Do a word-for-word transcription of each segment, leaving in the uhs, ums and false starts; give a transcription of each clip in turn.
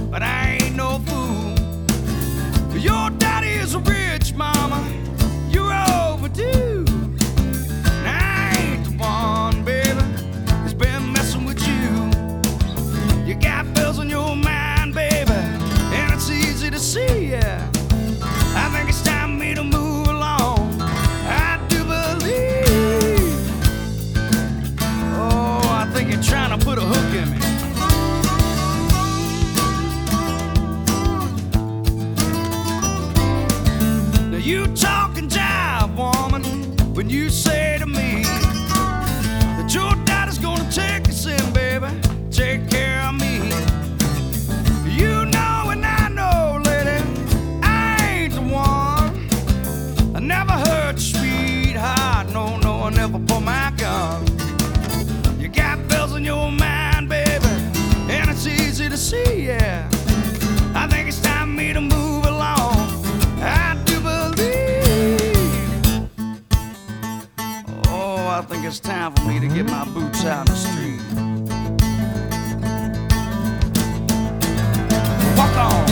but I ain't no fool. Your daddy is rich, mama, you're overdue. And I ain't the one, baby, who's been messing with you. You got bills on your mind, baby, and it's easy to see, yeah. I think it's time for me to move along. I do believe. Oh, I think you're trying to put a hook in me. Now you talk and jive, woman, when you say to me that your daddy's gonna take us in, baby, take care of me. You know and I know, lady, I ain't the one. I never hurt your sweetheart, no, no, I never pull my gun. You got bills on your mind, baby, and it's easy to see, yeah. I think it's time for me to move along. I do believe. Oh, I think it's time for me to get my boots out in the street. Walk on.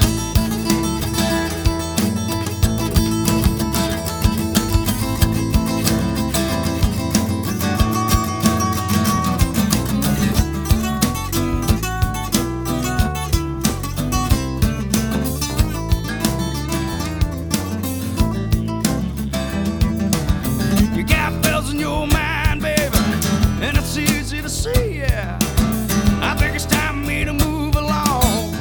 You got bills in your mind, baby, and it's easy to see, yeah. I think it's time for me to move along.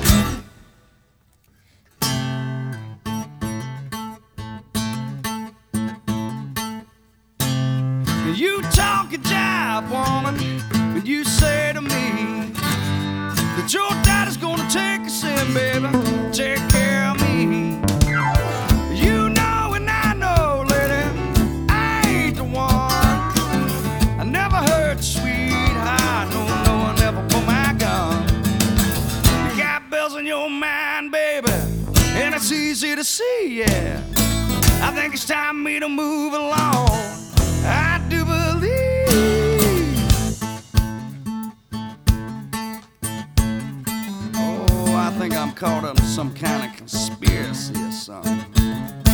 You talk a jive, woman, when you say to me that your daddy's gonna take us in, baby, take care of me. You know and I know, lady, I ain't the one. I never hurt your sweetheart, no, no, I never pull my gun. You got bills on your mind, baby, and it's easy to see, yeah. I think it's time for me to move along. I do believe. Oh, I think I'm caught up in some kind of conspiracy or something.